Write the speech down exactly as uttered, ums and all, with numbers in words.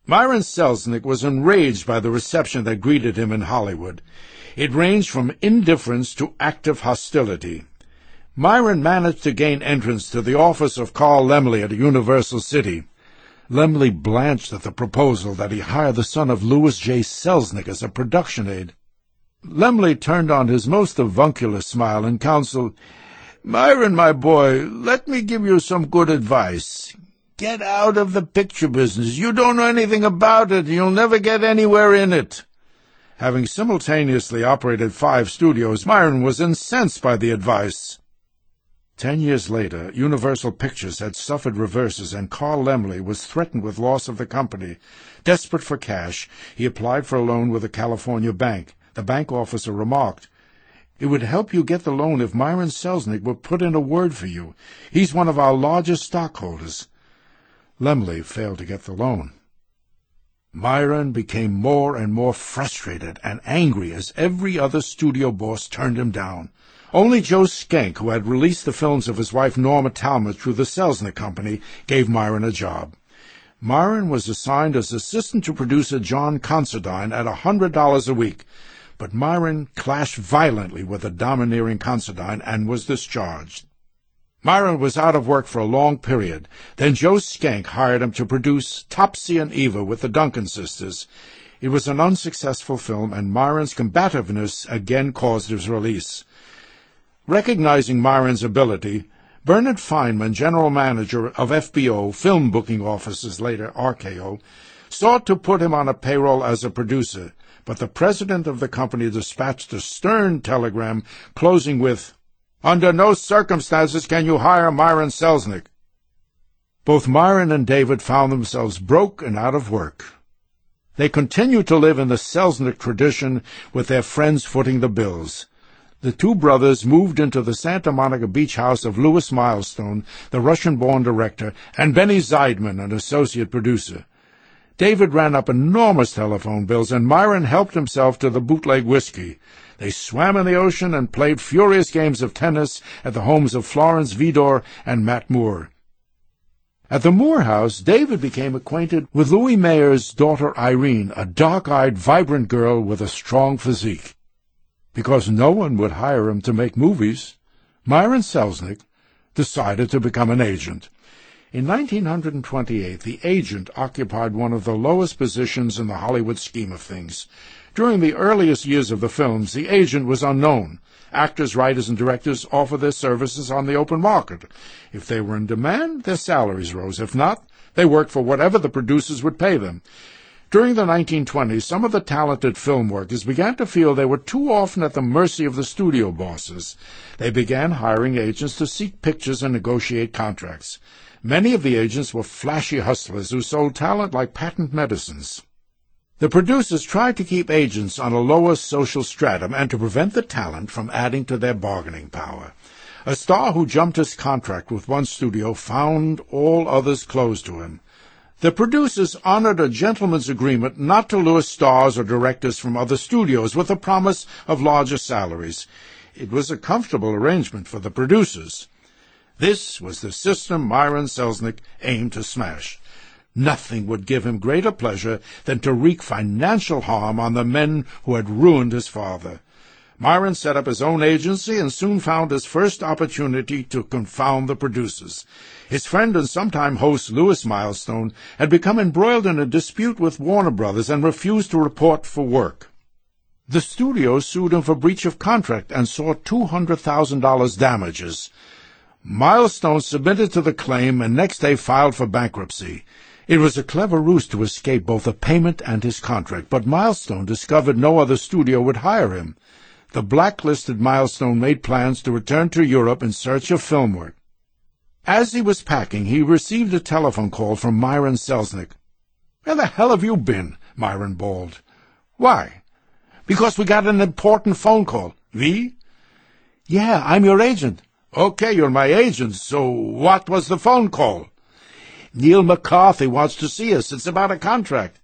Myron Selznick was enraged by the reception that greeted him in Hollywood. It ranged from indifference to active hostility. Myron managed to gain entrance to the office of Carl Laemmle at Universal City. Laemmle blanched at the proposal that he hire the son of Louis J. Selznick as a production aide. Laemmle turned on his most avuncular smile and counseled, "Myron, my boy, let me give you some good advice. Get out of the picture business. You don't know anything about it, and you'll never get anywhere in it." Having simultaneously operated five studios, Myron was incensed by the advice. Ten years later, Universal Pictures had suffered reverses, and Carl Laemmle was threatened with loss of the company. Desperate for cash, he applied for a loan with a California bank. The bank officer remarked, "It would help you get the loan if Myron Selznick would put in a word for you. He's one of our largest stockholders." Laemmle failed to get the loan. Myron became more and more frustrated and angry as every other studio boss turned him down. Only Joe Schenck, who had released the films of his wife Norma Talmadge through the Selznick Company, gave Myron a job. Myron was assigned as assistant to producer John Considine at a hundred dollars a week, but Myron clashed violently with the domineering Considine and was discharged. Myron was out of work for a long period. Then Joe Schenck hired him to produce Topsy and Eva with the Duncan sisters. It was an unsuccessful film, and Myron's combativeness again caused his release. Recognizing Myron's ability, Bernard Feinman, general manager of F B O, film booking offices, later R K O, sought to put him on a payroll as a producer, but the president of the company dispatched a stern telegram closing with, "Under no circumstances can you hire Myron Selznick." Both Myron and David found themselves broke and out of work. They continued to live in the Selznick tradition, with their friends footing the bills. The two brothers moved into the Santa Monica beach house of Louis Milestone, the Russian-born director, and Benny Zeidman, an associate producer. David ran up enormous telephone bills, and Myron helped himself to the bootleg whiskey. They swam in the ocean and played furious games of tennis at the homes of Florence Vidor and Matt Moore. At the Moore house, David became acquainted with Louis Mayer's daughter Irene, a dark-eyed, vibrant girl with a strong physique. Because no one would hire him to make movies, Myron Selznick decided to become an agent. In nineteen twenty-eight, the agent occupied one of the lowest positions in the Hollywood scheme of things. During the earliest years of the films, the agent was unknown. Actors, writers, and directors offered their services on the open market. If they were in demand, their salaries rose. If not, they worked for whatever the producers would pay them. During the nineteen twenties, some of the talented film workers began to feel they were too often at the mercy of the studio bosses. They began hiring agents to seek pictures and negotiate contracts. Many of the agents were flashy hustlers who sold talent like patent medicines. The producers tried to keep agents on a lower social stratum and to prevent the talent from adding to their bargaining power. A star who jumped his contract with one studio found all others closed to him. The producers honored a gentleman's agreement not to lure stars or directors from other studios with a promise of larger salaries. It was a comfortable arrangement for the producers. This was the system Myron Selznick aimed to smash. Nothing would give him greater pleasure than to wreak financial harm on the men who had ruined his father. Myron set up his own agency and soon found his first opportunity to confound the producers. His friend and sometime host Louis Milestone had become embroiled in a dispute with Warner Brothers and refused to report for work. The studio sued him for breach of contract and sought two hundred thousand dollars damages. Milestone submitted to the claim and next day filed for bankruptcy. It was a clever ruse to escape both the payment and his contract, but Milestone discovered no other studio would hire him. The blacklisted Milestone made plans to return to Europe in search of film work. As he was packing, he received a telephone call from Myron Selznick. "Where the hell have you been?" Myron bawled. "Why?" "Because we got an important phone call." "We?" "Yeah, I'm your agent." "Okay, you're my agent, so what was the phone call?" "Neil McCarthy wants to see us. It's about a contract."